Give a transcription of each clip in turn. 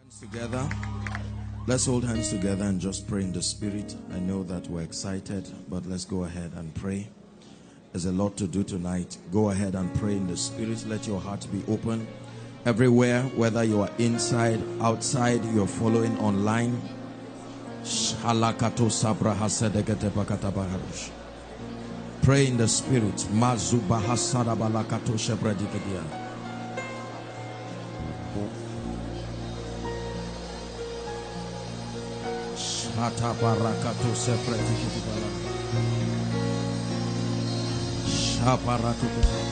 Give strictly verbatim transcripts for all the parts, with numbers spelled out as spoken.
Hands together. Let's hold hands together and just pray in the spirit. I know that we're excited, but let's go ahead and pray. There's a lot to do tonight. Go ahead and pray in the spirit. Let your heart be open. Everywhere, whether you are inside, outside, you're following online. Pray in the spirit. Shata barakato sepretiki bala. Shaparatu.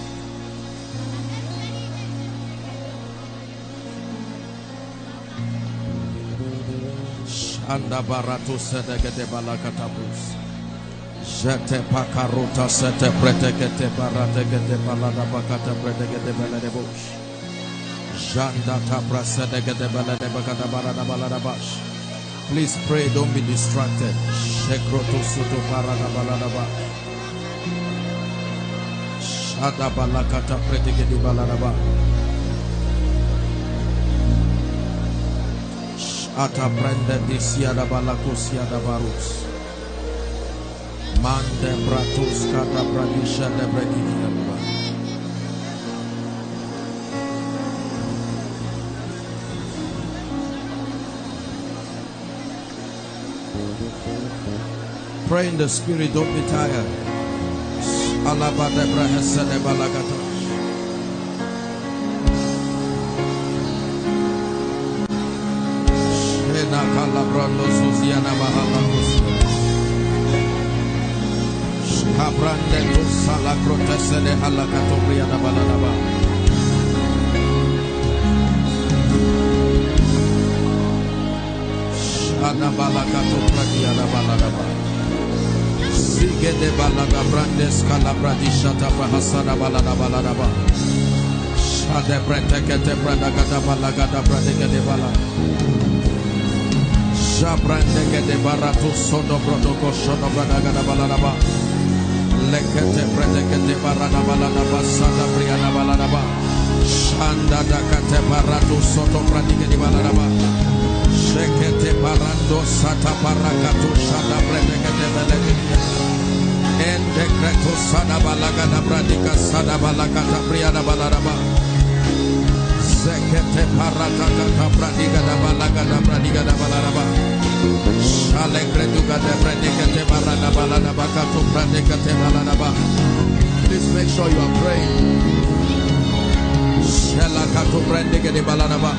Shanda baratu sedegede balakatabus. Jete pakarota sete pretekete barategede balada bakata pretegede belede bush. Janda tapra sedegede belede bakata barada balada bash. Please pray, don't be distracted. Shekroto soto parada balada bash. Shada balakata pretegede balada bash. Shata prende disiada balakosiada barus. Mande bratus kata pradisha de bredidia. Pray in the spirit, don't be tired. Alaba de brahesa de balagata. Shena calabrando suziana bahalakos. Abrande tu sala protese de halakato briana baladaba. Shana balakato pradiana baladaba. Sige de balada brandes calabradi shata bahasana balada baladaba. Shade pretekete pradagada balagada pradega de bala. Shabrande de baratu sodo protoko shodo pradagada baladaba. Lekete predekete barana balana basada briana balana ba. Shanda dakate baratu soto pradike di balana ba. Shekete barando sata parakatu shada predekete belekete. Ende kreto sada balagada pradika sada balakata briana balana ba. Sekete parata kata pradika da balagada pradika da balana ba. Shale kreduka de predekete barana balana bakatu predekete balana ba. Please make sure you are praying. Shela katu predekete balana ba.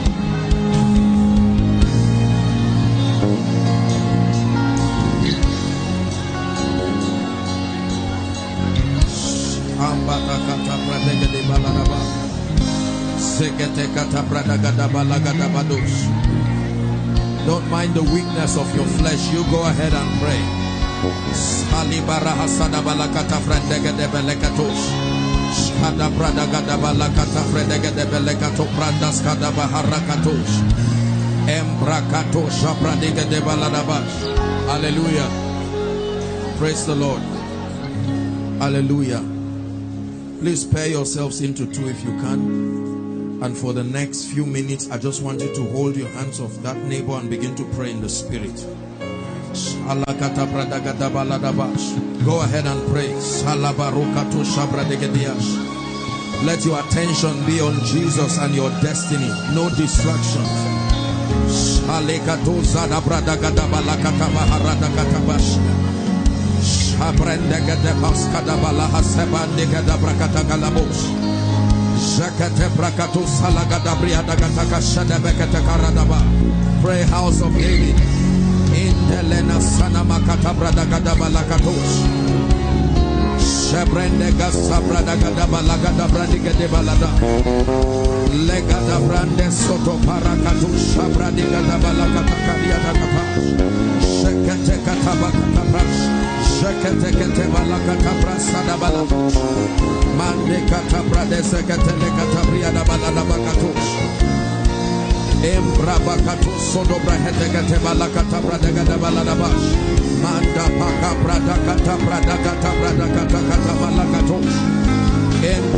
Ambata kata predekete balana ba. Sekete kata predagada balagada badush. Don't mind the weakness of your flesh. You go ahead and pray. Salibara hasada balakata frendega de belekatosh. Shada pradaga da balakata frendega de belekato prandas kada baharakatosh. Embrakato shapradiga de baladabash. Hallelujah. Praise the Lord. Hallelujah. Please pair yourselves into two if you can. And for the next few minutes, I just want you to hold your hands off that neighbor and begin to pray in the spirit. Go ahead and pray. Let your attention be on Jesus and your destiny. No distractions. Pray, House of David. Indelena sanama katabrada gadaba lakatos. Shebrende gasabrada gadaba lagada bradiga de balada. Legada brande soto parakatus shabradiga gadaba lakataka diada kapa. Shekete kataba katabrash. Shekete kete balakata brasada bala. Mande katabrade sekete lekatabria da balada bakatus. Embrabakato sodobra hetegate balakata bradagada baladabash. Manda paka bradakata bradakata bradakata kata balakato.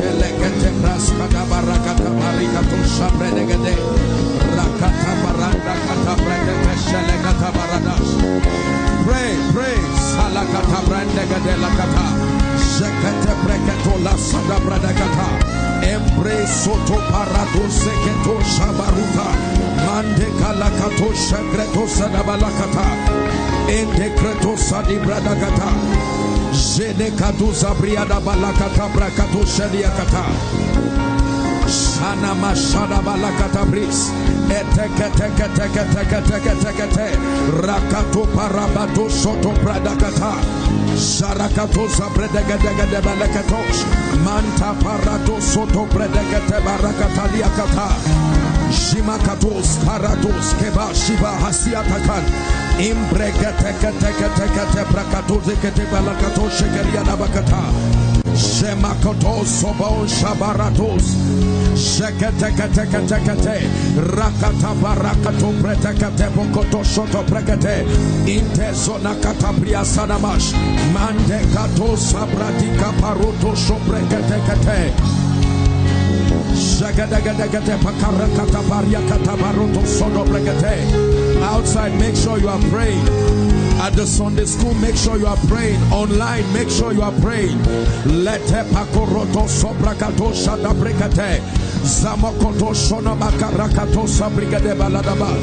Empelekete praskata barakata marikato shabredegede. Rakata baranda bradakata. Embrace soto parado seketo shabaruta. Mande kalakato shagreto sadabalakata. Ende kreto sadi bradakata. Jene katu zabriada balakata brakato shadiakata. Shana mashada balakata bris. Eteke teke teke teke teke teke te. Rakato parabato soto bradakata. Sharakato zabredegedegede balakatosh. Manta parato soto bredegete barakata liakata. Shimakatos karatos keba shiva hasiatakan. Imbregete teke teke te brakato zekete balakato shekeria nabakata. Shemakotos sobon shabaratos. Shekete rakata barakato pretekate bokoto shoto prekete inte zona katabria sanamash mande kato sabradika paroto shoprekete kete shagadagadagate pakarakata bariakata baroto sodo prekete. Outside, make sure you are praying. At the Sunday school, make sure you are praying. Online, make sure you are praying. Lete pakoroto sobrakato shada brekete. Zamakoto shona makarakato sabrigade baladabas.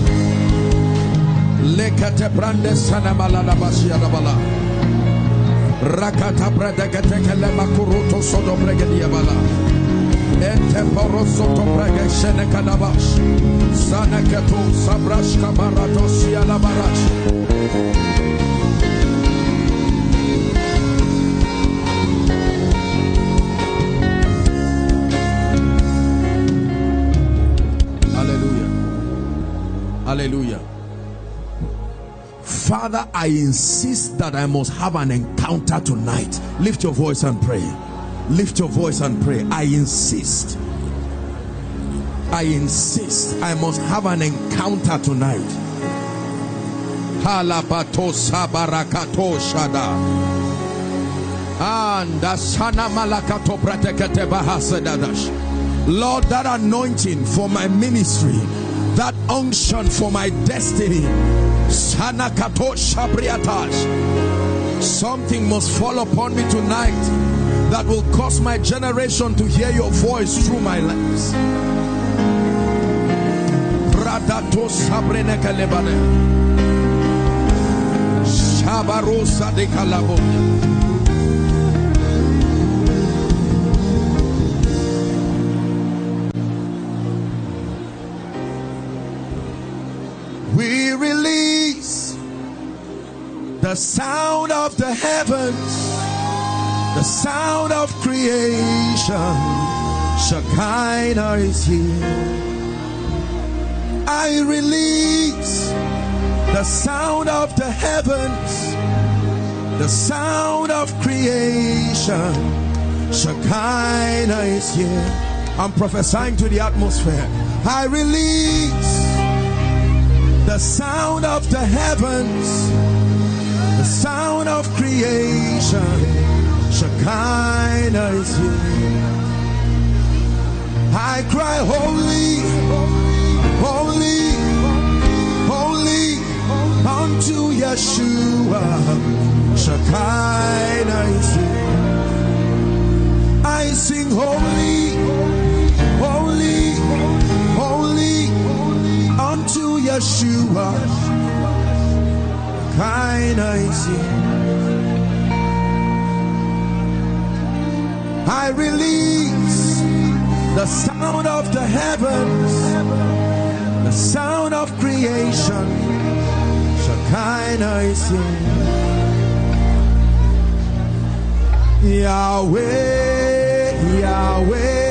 Lekate brande sana baladabas yadabala. Rakata bradegate kele makuruto sodo bregadia bala. Ente porosoto brege shene kanabash. Sanakato sabrash kabarato sialabarash. Hallelujah. Father, I insist that I must have an encounter tonight. Lift your voice and pray. Lift your voice and pray. I insist. I insist. I must have an encounter tonight. Halabato sabarakato shada. And asana malakato pratekete bahasedadash. Lord, that anointing for my ministry, that unction for my destiny, something must fall upon me tonight that will cause my generation to hear your voice through my lips. We release the sound of the heavens, the sound of creation. Shekinah is here. I release the sound of the heavens, the sound of creation. Shekinah is here. I'm prophesying to the atmosphere. I release the sound of the heavens, the sound of creation. Shekinah is here. I cry, holy, holy, holy, unto Yeshua. Shekinah is here. I sing, holy, holy, holy, unto Yeshua. Shekinah is here. I release the sound of the heavens, the sound of creation. Shekinah is here. Yahweh, Yahweh.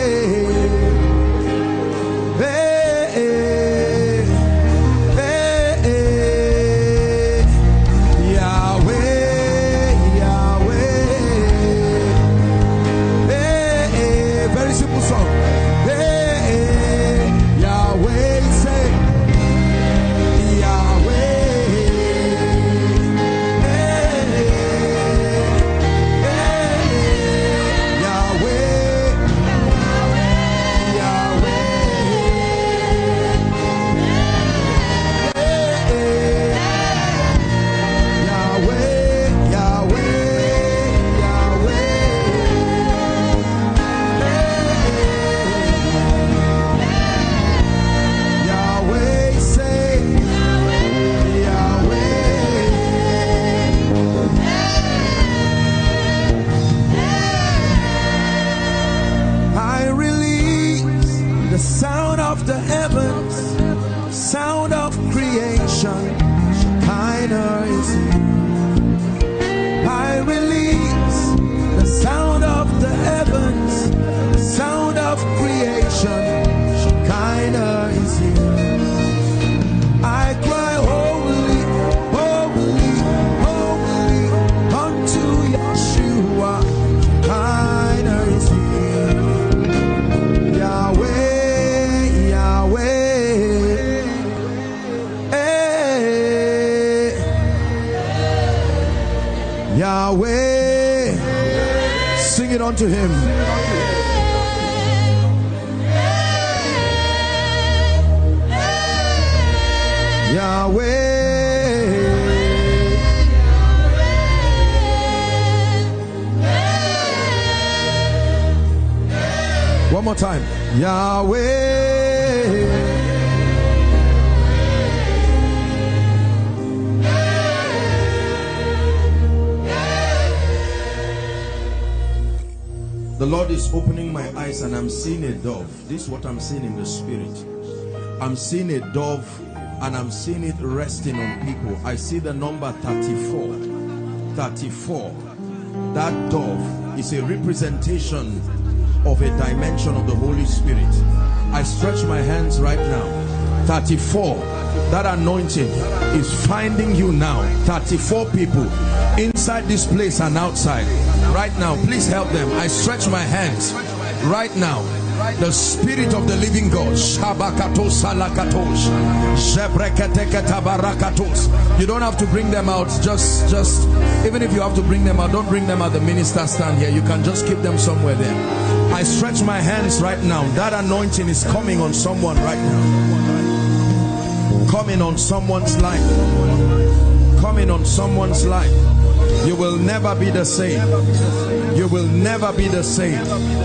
the sound of the heavens, sound of creation. Shekinah is here. I release the sound of the heavens, the sound of creation. Shekinah is here. I cry holy, holy, holy unto Yeshua. Shekinah is here. Yahweh, Yahweh, eh, Yahweh. Sing it unto him. Yahweh. One more time. Yahweh. The Lord is opening my eyes and I'm seeing a dove. This is what I'm seeing in the spirit. I'm seeing a dove and I'm seeing it resting on people. I see the number thirty-four. thirty-four. That dove is a representation of a dimension of the Holy Spirit. I stretch my hands right now. thirty-four. That anointing is finding you now. thirty-four people inside this place and outside. Right now, please help them. I stretch my hands right now. The Spirit of the living God. You don't have to bring them out. Just, just, even if you have to bring them out, don't bring them out. The minister stand here. You can just keep them somewhere there. I stretch my hands right now. That anointing is coming on someone right now. Coming on someone's life. Coming on someone's life. You will never be the same. You will never be the same.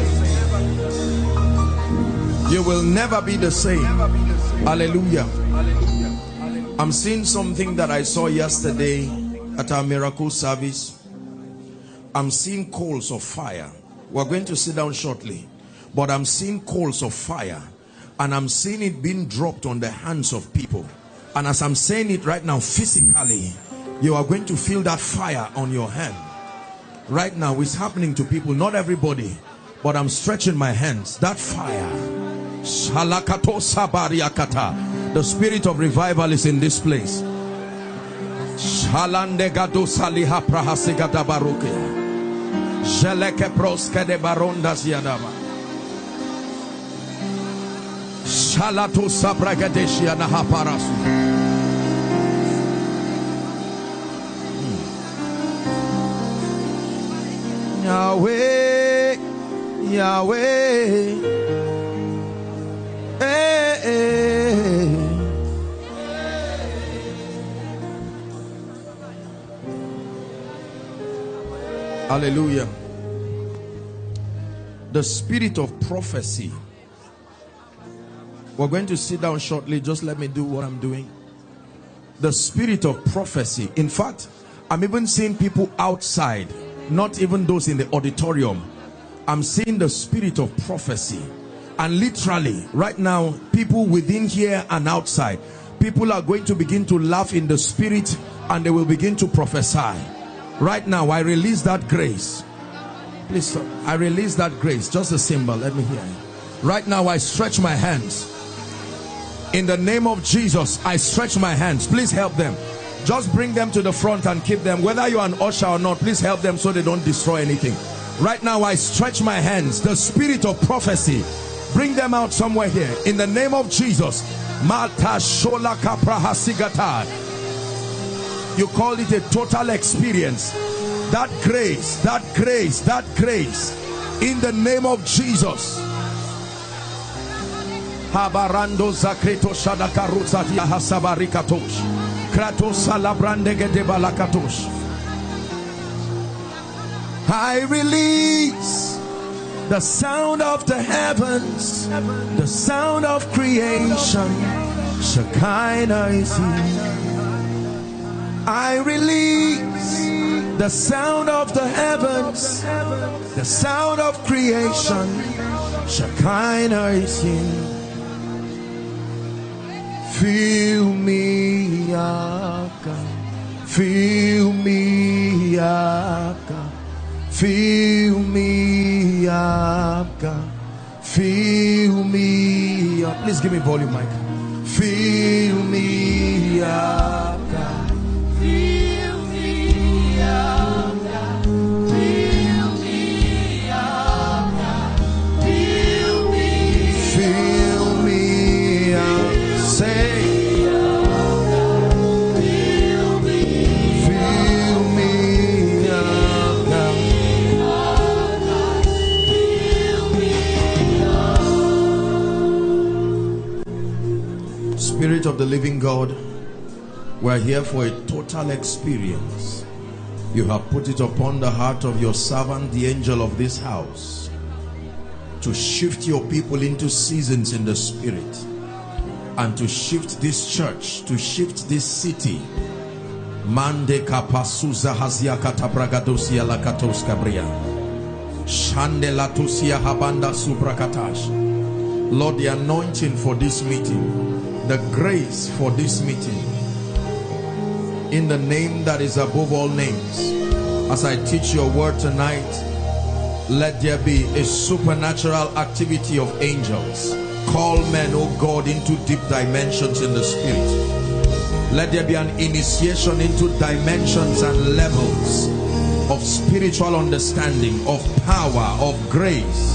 You will never be the same. Hallelujah. I'm seeing something that I saw yesterday at our miracle service. I'm seeing coals of fire. We're going to sit down shortly. But I'm seeing coals of fire. And I'm seeing it being dropped on the hands of people. And as I'm saying it right now, physically, you are going to feel that fire on your hand. Right now, it's happening to people. Not everybody. But I'm stretching my hands. That fire. The spirit of revival is in this place. Yahweh, Yahweh, eh, eh. Hallelujah. The spirit of prophecy. We're going to sit down shortly. Just let me do what I'm doing. The spirit of prophecy. In fact, I'm even seeing people outside. Not even those in the auditorium. I'm seeing the spirit of prophecy. And literally, right now, people within here and outside, people are going to begin to laugh in the spirit and they will begin to prophesy. Right now, I release that grace. Please stop. I release that grace. Just a symbol. Let me hear it. Right now, I stretch my hands. In the name of Jesus, I stretch my hands. Please help them. Just bring them to the front and keep them. Whether you're an usher or not, please help them so they don't destroy anything. Right now, I stretch my hands. The spirit of prophecy, bring them out somewhere here. In the name of Jesus. You call it a total experience. That grace, that grace, that grace. In the name of Jesus. Habarando zakreto shadakaruza dia hasabarikatosh. I release the sound of the heavens, the sound of creation. Shekinah is here. I release the sound of the heavens, the sound of creation. Shekinah is here. Fill me up, God. Fill me up, God. Fill me up, God. Fill me up. Please give me volume, Mike. Fill me up, God. Fill me up, God. Fill me up, God. Fill me. Fill me up. Say. Fill me. Fill me up, God. Spirit of the living God, we're here for a total experience. You have put it upon the heart of your servant, the angel of this house, to shift your people into seasons in the spirit, and to shift this church, to shift this city. Mande kapasuza hazia katabragadosia lakatos kabria. Shande latusia habanda subrakatash. Lord, the anointing for this meeting, the grace for this meeting, in the name that is above all names. As I teach your word tonight, let there be a supernatural activity of angels. Call men, oh God, into deep dimensions in the spirit. Let there be an initiation into dimensions and levels of spiritual understanding, of power, of grace.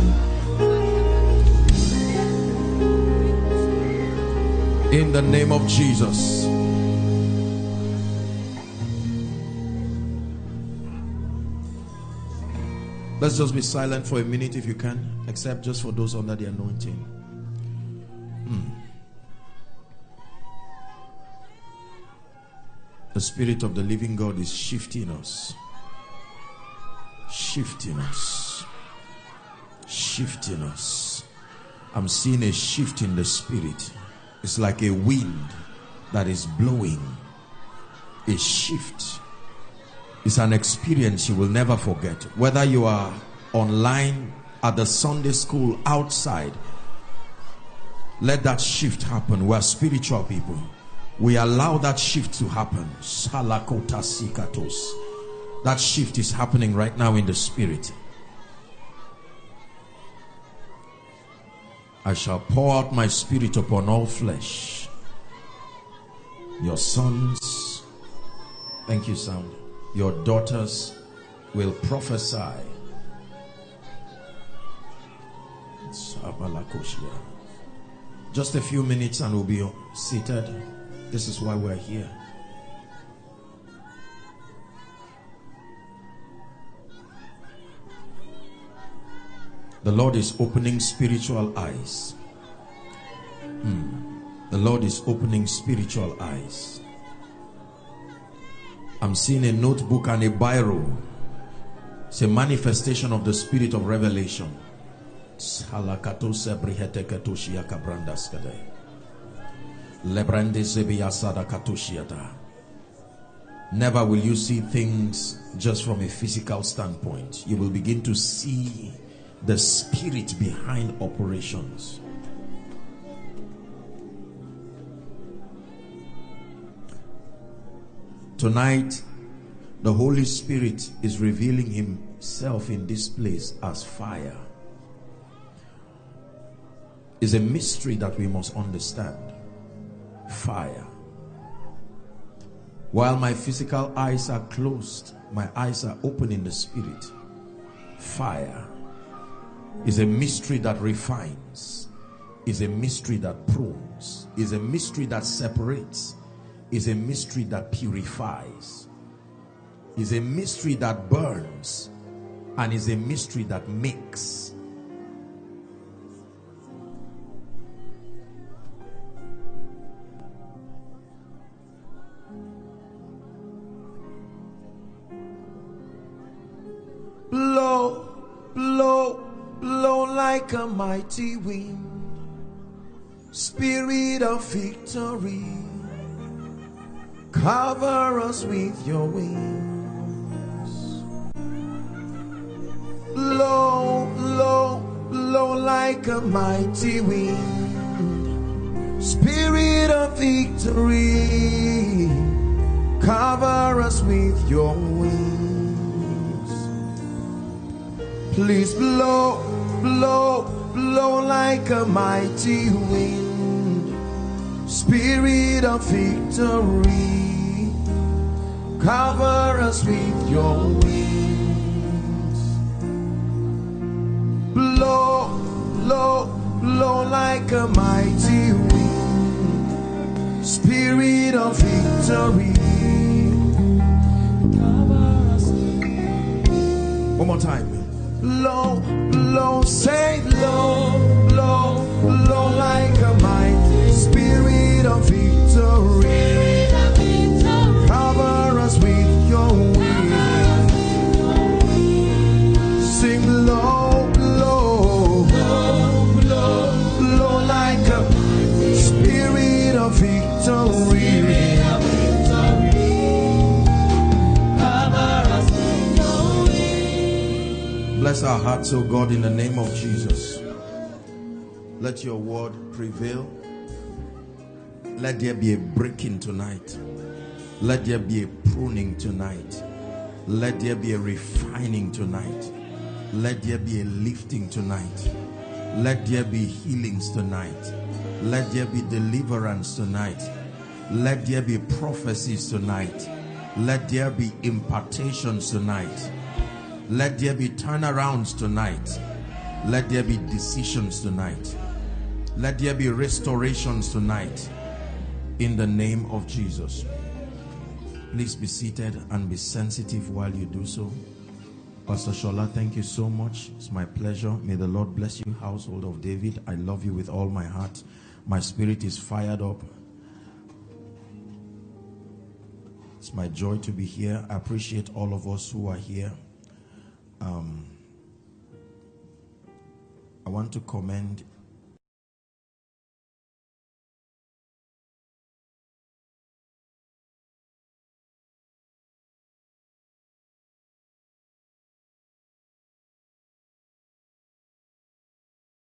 In the name of Jesus. Let's just be silent for a minute if you can, except just for those under the anointing. Hmm. The Spirit of the living God is shifting us. Shifting us. Shifting us. I'm seeing a shift in the Spirit. It's like a wind that is blowing. A shift. It's an experience you will never forget. Whether you are online, at the Sunday school, outside, let that shift happen. We are spiritual people. We allow that shift to happen. That shift is happening right now in the spirit. I shall pour out my spirit upon all flesh. Your sons, thank you, sound. Your daughters will prophesy. Just a few minutes and we'll be seated. This is why we're here. The Lord is opening spiritual eyes. Hmm. The Lord is opening spiritual eyes. I'm seeing a notebook and a biro. It's a manifestation of the spirit of revelation. Never will you see things just from a physical standpoint. You will begin to see the spirit behind operations. Tonight, the Holy Spirit is revealing himself in this place as fire. It's a mystery that we must understand. Fire. While my physical eyes are closed, my eyes are open in the spirit. Fire is a mystery that refines, is a mystery that prunes, is a mystery that separates, is a mystery that purifies, is a mystery that burns, and is a mystery that makes. Blow, blow, blow like a mighty wind, Spirit of victory, cover us with your wings. Blow, blow, blow like a mighty wind, Spirit of victory, cover us with your wings. Please blow, blow, blow like a mighty wind. Spirit of victory, cover us with your wings. Blow, blow, blow like a mighty wind. Spirit of victory. One more time. Blow, blow, say blow, blow, blow like a mighty spirit of victory. Cover us with your wings. Sing blow, blow, blow, blow, blow like a spirit of victory. Bless our hearts, O God, in the name of Jesus. Let your word prevail. Let there be a breaking tonight. Let there be a pruning tonight. Let there be a refining tonight. Let there be a lifting tonight. Let there be healings tonight. Let there be deliverance tonight. Let there be prophecies tonight. Let there be impartations tonight. Let there be turnarounds tonight. Let there be decisions tonight. Let there be restorations tonight. In the name of Jesus. Please be seated and be sensitive while you do so. Pastor Shola, thank you so much. It's my pleasure. May the Lord bless you, household of David. I love you with all my heart. My spirit is fired up. It's my joy to be here. I appreciate all of us who are here. Um, I want to commend